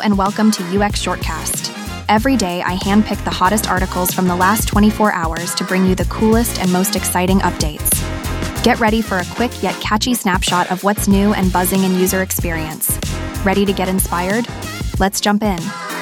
and welcome to UX Shortcast. Every day, I handpick the hottest articles from the last 24 hours to bring you the coolest and most exciting updates. Get ready for a quick yet catchy snapshot of what's new and buzzing in user experience. Ready to get inspired? Let's jump in.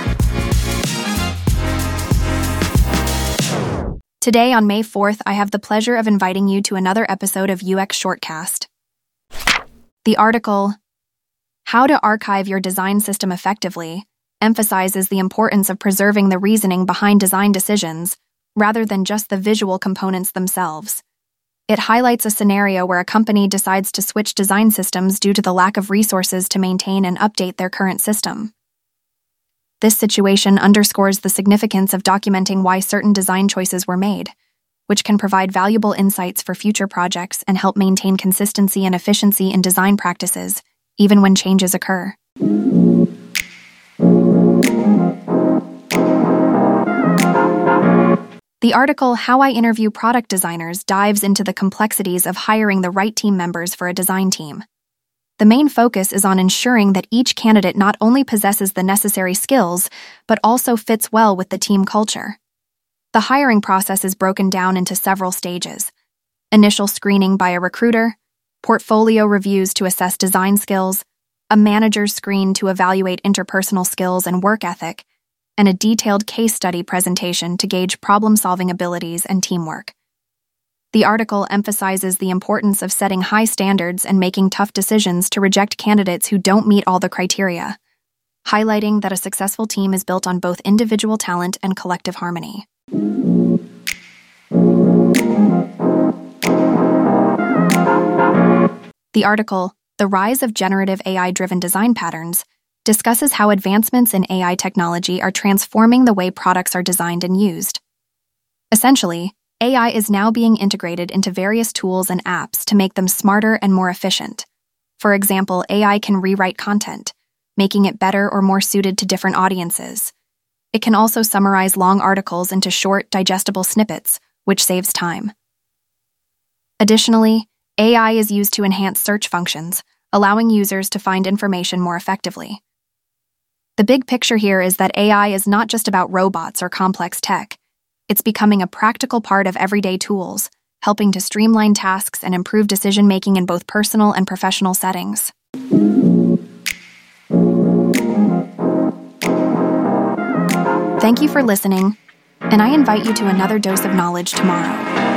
Today, on May 4th, I have the pleasure of inviting you to another episode of UX Shortcast. The article, How to Archive Your Design System Effectively, emphasizes the importance of preserving the reasoning behind design decisions rather than just the visual components themselves. It highlights a scenario where a company decides to switch design systems due to the lack of resources to maintain and update their current system. This situation underscores the significance of documenting why certain design choices were made, which can provide valuable insights for future projects and help maintain consistency and efficiency in design practices, even when changes occur. The article, How I Interview Product Designers, dives into the complexities of hiring the right team members for a design team. The main focus is on ensuring that each candidate not only possesses the necessary skills, but also fits well with the team culture. The hiring process is broken down into several stages: initial screening by a recruiter, portfolio reviews to assess design skills, a manager's screen to evaluate interpersonal skills and work ethic, and a detailed case study presentation to gauge problem-solving abilities and teamwork. The article emphasizes the importance of setting high standards and making tough decisions to reject candidates who don't meet all the criteria, highlighting that a successful team is built on both individual talent and collective harmony. The article, The Rise of Generative AI-Driven Design Patterns, discusses how advancements in AI technology are transforming the way products are designed and used. Essentially, AI is now being integrated into various tools and apps to make them smarter and more efficient. For example, AI can rewrite content, making it better or more suited to different audiences. It can also summarize long articles into short, digestible snippets, which saves time. Additionally, AI is used to enhance search functions, allowing users to find information more effectively. The big picture here is that AI is not just about robots or complex tech. It's becoming a practical part of everyday tools, helping to streamline tasks and improve decision-making in both personal and professional settings. Thank you for listening, and I invite you to another dose of knowledge tomorrow.